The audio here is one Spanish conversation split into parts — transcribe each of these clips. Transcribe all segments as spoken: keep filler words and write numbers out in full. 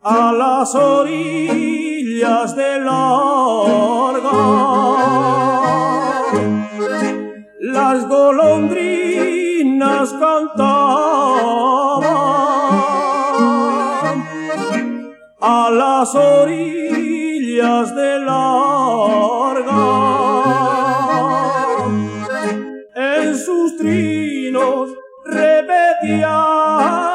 a las orillas del Orga. Las golondrinas cantaban a las orillas del Orga. En sus trinos repetían: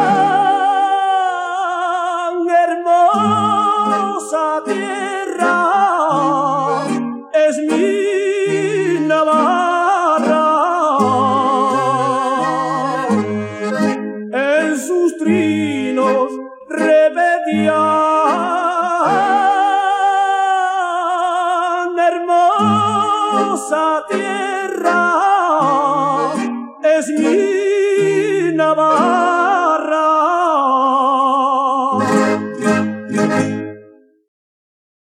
hermosa tierra es mi Navarra. En sus trinos repetían: hermosa tierra